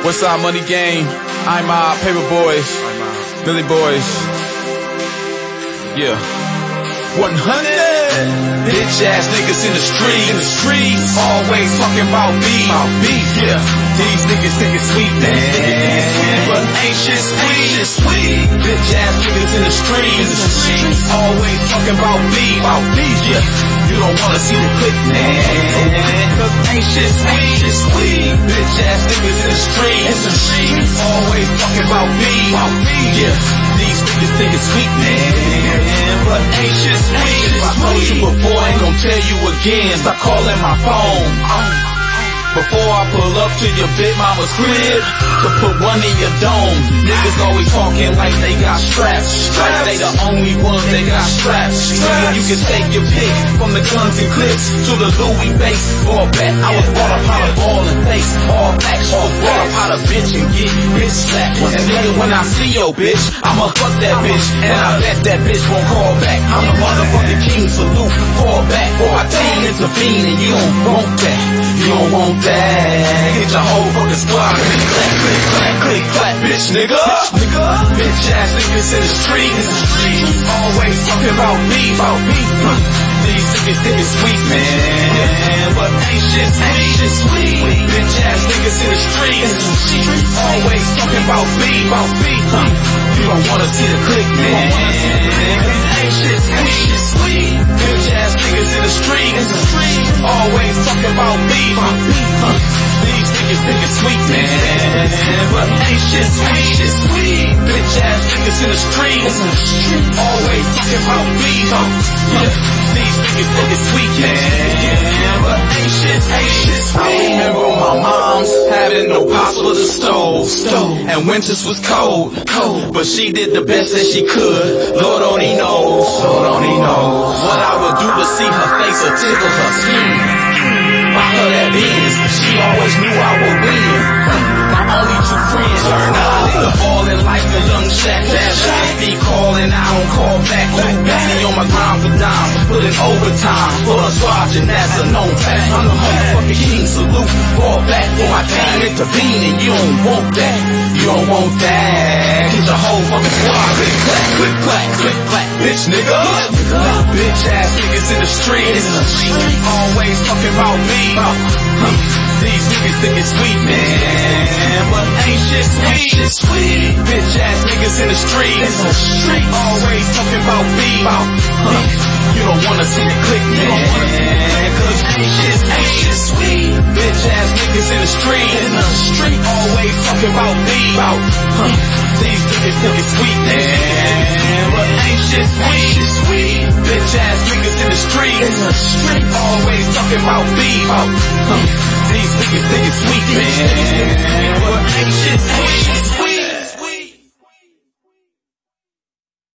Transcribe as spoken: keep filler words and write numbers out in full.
Westside Money Gang, I'm uh, Paper Boys, Billy Boys, yeah. one hundred bitch ass niggas in the streets, in the streets, always talking about beef, about beef, yeah. These niggas think it's sweet, man, but ain't shit sweet, ain't shit sweet. Bitch ass niggas in the streets, in the streets, always talking about beef, about beef, yeah. You don't wanna see the click, man, cause ain't shit sweet, ain't shit sweet. Bitch ass niggas in the streets, in the streets, always talking about beef, about beef, yeah. These niggas think it's sweet, man, but ain't shit sweet. If I told you before, I ain't gon' tell you again. Stop calling my phone before I pull up to your big mama's crib to put one in your dome. Niggas always talking like they got straps, like they the only ones that got straps. Nigga, you can take your pick, from the guns and clips to the Louis base or back. I was brought up how to ball and face, all facts. I was brought up how to bitch and get bitch slapped. And nigga, when I see your bitch, I'ma fuck that bitch, and I bet that bitch won't call back. I'm the motherfucking king, salute, fall back, or I team intervene, and you don't want that. You don't want that. Get your whole fucking squad. Click, clack, click, clack, click, clack, bitch, nigga. Nigga. Bitch ass niggas in the street, in the street, always talking about beef, about beef. These niggas think it's sweet, man, but ain't shit, ain't shit sweet. Bitch ass niggas in the street, in the street, always talking about beef, about beef. You don't wanna see the click, man, ain't shit, ain't shit sweet. Bitch ass niggas in the street, in the street, always talking about beef, about beef. These niggas think it's sweet, man, but ain't shit sweet, shit sweet. Bitch ass niggas in the street, in the street, always talking about beef. Yeah. These niggas think it's sweet, man, but ain't shit, ain't shit sweet. I remember my mom's having no pots for the stove, stove, and winters was cold, cold, but she did the best that she could. Lord only knows, Lord only knows what I would do to see her face or tickle her skin. By her that is, she always knew I would win. My only two friends turned out, nigga ballin' like a young Shaq. That shit be calling, I don't call back. Back on my grind for dime, putting overtime for a squad, and that's a known fact. I'm the motherfucking king, salute, fall back for my team intervene, and you don't want that. You don't want that. Get your whole fucking squad. Click, clack, click, clack, click, clack, bitch, nigga. Bitch ass niggas in the street, in the street, always talking about me. These niggas think it's sweet, man, but ain't shit sweet, shit sweet. Bitch ass niggas in the street, in the street, always talking about beef. You don't wanna see the click, man, cause ain't shit, ain't shit sweet. Bitch ass niggas in the street, in the street, always talking about beef. These niggas think it's sweet, man, but ain't shit sweet, shit sweet. Bitch ass niggas in the street, in the street, always talking about beef. These niggas think it's sweet, man.